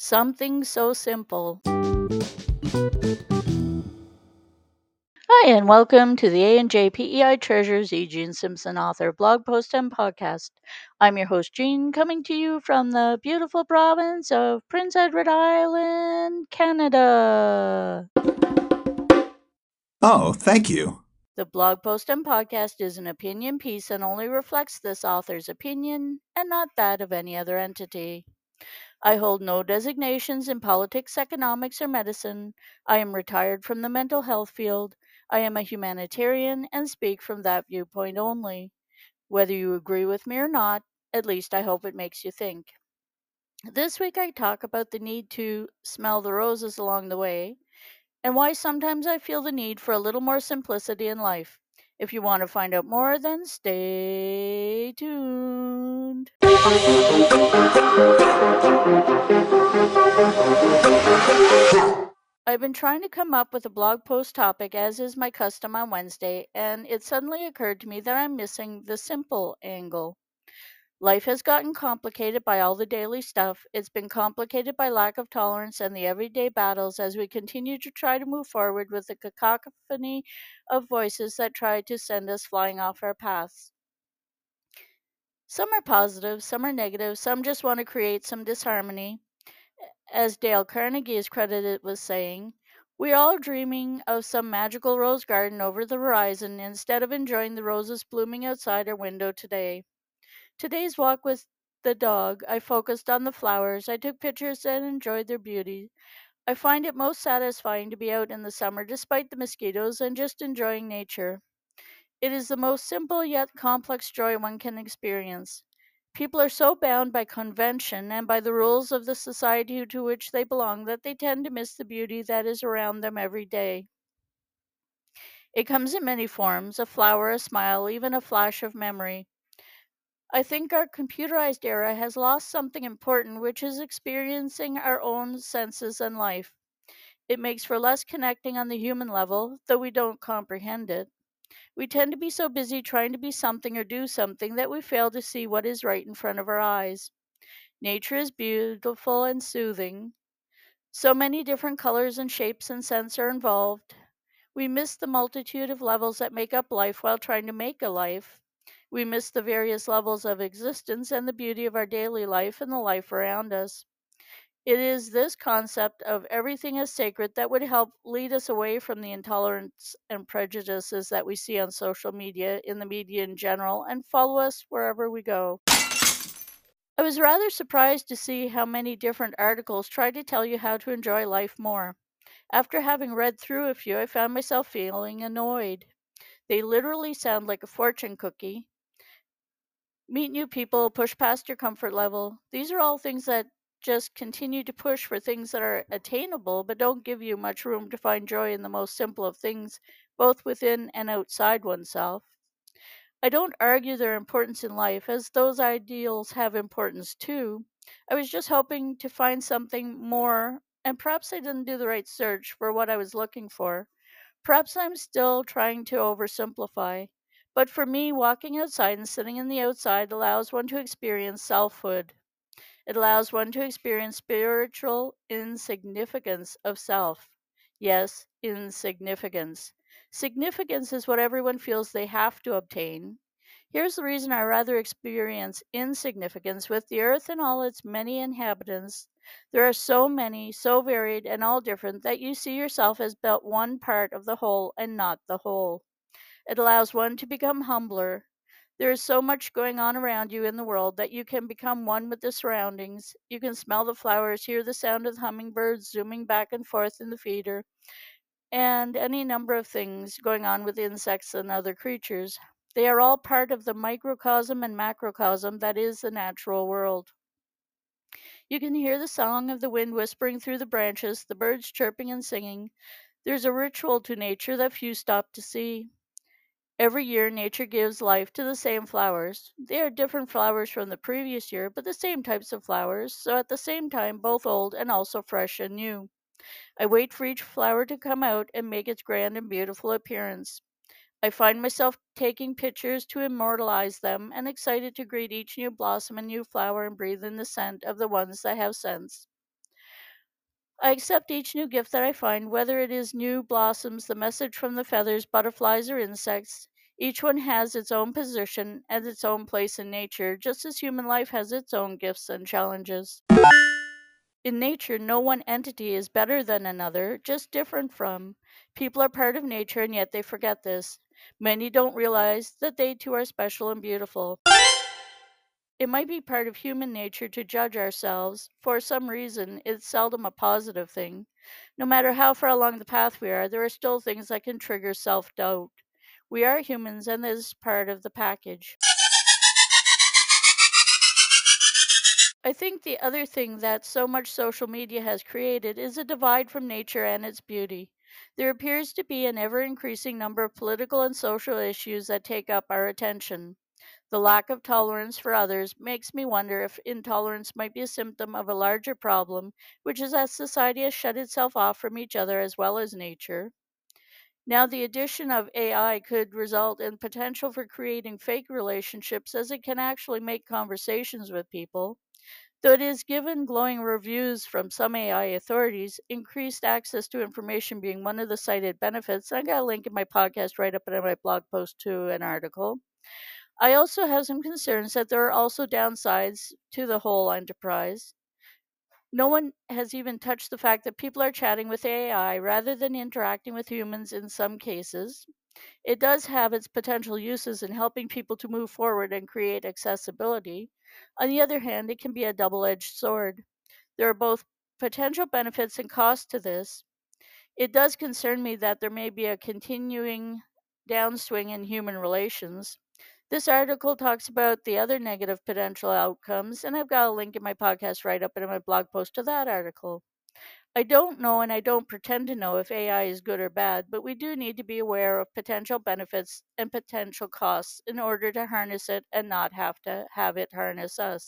Something so simple. Hi, and welcome to the A&J PEI Treasures E. Jean Simpson author blog post and podcast. I'm your host, Jean, coming to you from the beautiful province of Prince Edward Island, Canada. Oh, thank you. The blog post and podcast is an opinion piece and only reflects this author's opinion and not that of any other entity. I hold no designations in politics, economics, or medicine. I am retired from the mental health field. I am a humanitarian and speak from that viewpoint only. Whether you agree with me or not, at least I hope it makes you think. This week I talk about the need to smell the roses along the way and why sometimes I feel the need for a little more simplicity in life. If you want to find out more, then stay tuned. I've been trying to come up with a blog post topic, as is my custom on Wednesday, and it suddenly occurred to me that I'm missing the simple angle. Life has gotten complicated by all the daily stuff. It's been complicated by lack of tolerance and the everyday battles as we continue to try to move forward with the cacophony of voices that try to send us flying off our paths. Some are positive, some are negative, some just want to create some disharmony. As Dale Carnegie is credited with saying, we're all dreaming of some magical rose garden over the horizon instead of enjoying the roses blooming outside our window today. Today's walk with the dog, I focused on the flowers. I took pictures and enjoyed their beauty. I find it most satisfying to be out in the summer despite the mosquitoes and just enjoying nature. It is the most simple yet complex joy one can experience. People are so bound by convention and by the rules of the society to which they belong that they tend to miss the beauty that is around them every day. It comes in many forms: a flower, a smile, even a flash of memory. I think our computerized era has lost something important, which is experiencing our own senses and life. It makes for less connecting on the human level, though we don't comprehend it. We tend to be so busy trying to be something or do something that we fail to see what is right in front of our eyes. Nature is beautiful and soothing. So many different colors and shapes and scents are involved. We miss the multitude of levels that make up life while trying to make a life. We miss the various levels of existence and the beauty of our daily life and the life around us. It is this concept of everything is sacred that would help lead us away from the intolerance and prejudices that we see on social media, in the media in general, and follow us wherever we go. I was rather surprised to see how many different articles try to tell you how to enjoy life more. After having read through a few, I found myself feeling annoyed. They literally sound like a fortune cookie. Meet new people, push past your comfort level. These are all things that just continue to push for things that are attainable but don't give you much room to find joy in the most simple of things, both within and outside oneself. I don't argue their importance in life, as those ideals have importance too. I was just hoping to find something more, and perhaps I didn't do the right search for what I was looking for. Perhaps I'm still trying to oversimplify. But for me, walking outside and sitting in the outside allows one to experience selfhood. It allows one to experience spiritual insignificance of self. Yes, insignificance. Significance is what everyone feels they have to obtain. Here's the reason I rather experience insignificance with the earth and all its many inhabitants. There are so many, so varied, and all different that you see yourself as but one part of the whole and not the whole. It allows one to become humbler. There is so much going on around you in the world that you can become one with the surroundings. You can smell the flowers, hear the sound of the hummingbirds zooming back and forth in the feeder, and any number of things going on with insects and other creatures. They are all part of the microcosm and macrocosm that is the natural world. You can hear the song of the wind whispering through the branches, the birds chirping and singing. There's a ritual to nature that few stop to see. Every year, nature gives life to the same flowers. They are different flowers from the previous year, but the same types of flowers, so at the same time, both old and also fresh and new. I wait for each flower to come out and make its grand and beautiful appearance. I find myself taking pictures to immortalize them and excited to greet each new blossom and new flower and breathe in the scent of the ones that have scents. I accept each new gift that I find, whether it is new blossoms, the message from the feathers, butterflies, or insects. Each one has its own position and its own place in nature, just as human life has its own gifts and challenges. In nature, no one entity is better than another, just different from. People are part of nature, and yet they forget this. Many don't realize that they too are special and beautiful. It might be part of human nature to judge ourselves. For some reason, it's seldom a positive thing. No matter how far along the path we are, there are still things that can trigger self doubt. We are humans, and this is part of the package. I think the other thing that so much social media has created is a divide from nature and its beauty. There appears to be an ever increasing number of political and social issues that take up our attention. The lack of tolerance for others makes me wonder if intolerance might be a symptom of a larger problem, which is that society has shut itself off from each other as well as nature. Now, the addition of AI could result in potential for creating fake relationships as it can actually make conversations with people. Though it is given glowing reviews from some AI authorities, increased access to information being one of the cited benefits. I got a link in my podcast right up in my blog post to an article. I also have some concerns that there are also downsides to the whole enterprise. No one has even touched the fact that people are chatting with AI rather than interacting with humans in some cases. It does have its potential uses in helping people to move forward and create accessibility. On the other hand, it can be a double edged sword. There are both potential benefits and costs to this. It does concern me that there may be a continuing downswing in human relations. This article talks about the other negative potential outcomes, and I've got a link in my podcast right up in my blog post to that article. I don't know and I don't pretend to know if AI is good or bad, but we do need to be aware of potential benefits and potential costs in order to harness it and not have to have it harness us.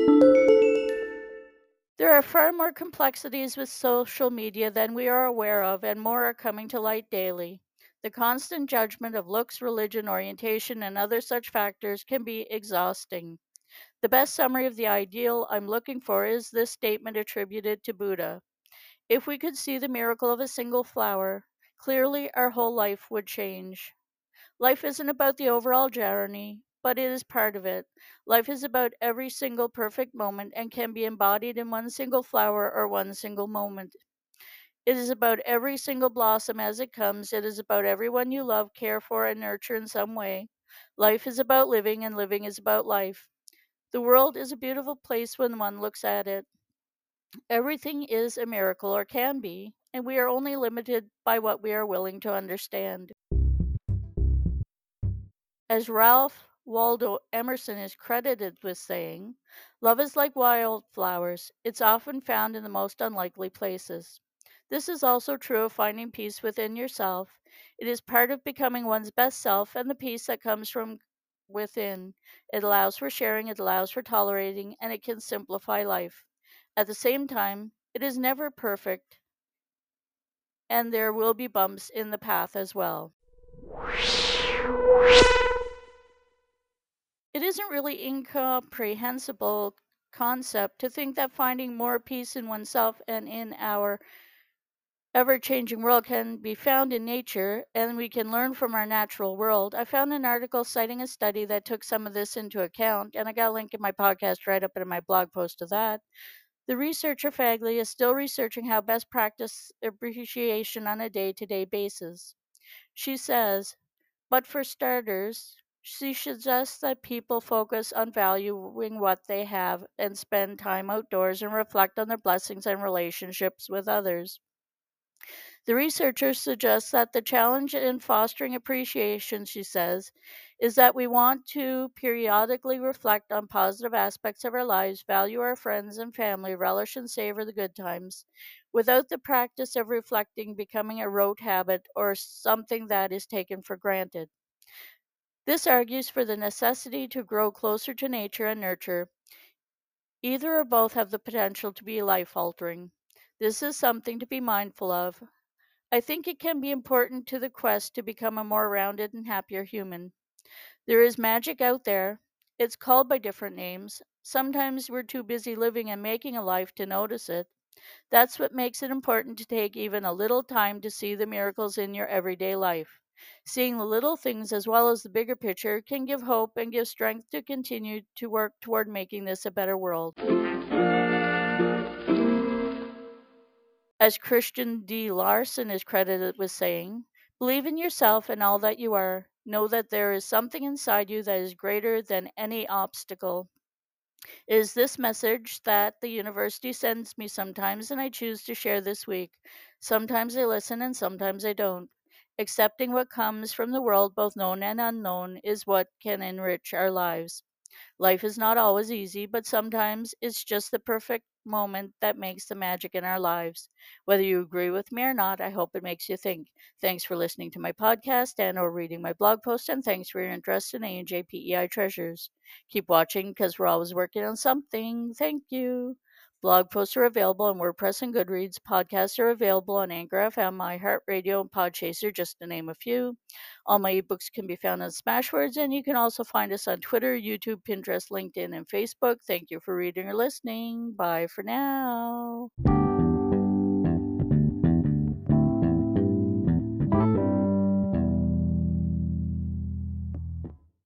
There are far more complexities with social media than we are aware of, and more are coming to light daily. The constant judgment of looks, religion, orientation, and other such factors can be exhausting. The best summary of the ideal I'm looking for is this statement attributed to Buddha: if we could see the miracle of a single flower, clearly our whole life would change. Life isn't about the overall journey, but it is part of it. Life is about every single perfect moment and can be embodied in one single flower or one single moment. It is about every single blossom as it comes. It is about everyone you love, care for, and nurture in some way. Life is about living, and living is about life. The world is a beautiful place when one looks at it. Everything is a miracle, or can be, and we are only limited by what we are willing to understand. As Ralph Waldo Emerson is credited with saying, love is like wildflowers, it's often found in the most unlikely places. This is also true of finding peace within yourself. It is part of becoming one's best self and the peace that comes from within. It allows for sharing, it allows for tolerating, and it can simplify life. At the same time, it is never perfect, and there will be bumps in the path as well. It isn't really incomprehensible concept to think that finding more peace in oneself and in our ever changing world can be found in nature and we can learn from our natural world. I found an article citing a study that took some of this into account, and I got a link in my podcast right up in my blog post to that. The researcher Fagley is still researching how best practice appreciation on a day to day basis. She says, but for starters, she suggests that people focus on valuing what they have and spend time outdoors and reflect on their blessings and relationships with others. The researchers suggest that the challenge in fostering appreciation, she says, is that we want to periodically reflect on positive aspects of our lives, value our friends and family, relish and savor the good times, without the practice of reflecting becoming a rote habit or something that is taken for granted. This argues for the necessity to grow closer to nature and nurture. Either or both have the potential to be life altering. This is something to be mindful of. I think it can be important to the quest to become a more rounded and happier human. There is magic out there. It's called by different names. Sometimes we're too busy living and making a life to notice it. That's what makes it important to take even a little time to see the miracles in your everyday life. Seeing the little things as well as the bigger picture can give hope and give strength to continue to work toward making this a better world. As Christian D. Larson is credited with saying, believe in yourself and all that you are. Know that there is something inside you that is greater than any obstacle. It is this message that the university sends me sometimes, and I choose to share this week. Sometimes I listen and sometimes I don't. Accepting what comes from the world, both known and unknown, is what can enrich our lives. Life is not always easy, but sometimes it's just the perfect moment that makes the magic in our lives. Whether you agree with me or not, I hope it makes you think. Thanks for listening to my podcast and or reading my blog post, and thanks for your interest in ANJPEI Treasures. Keep watching because we're always working on something. Thank you. Blog posts are available on WordPress and Goodreads. Podcasts are available on Anchor FM, iHeartRadio, and Podchaser, just to name a few. All my ebooks can be found on Smashwords, and you can also find us on Twitter, YouTube, Pinterest, LinkedIn, and Facebook. Thank you for reading or listening. Bye for now.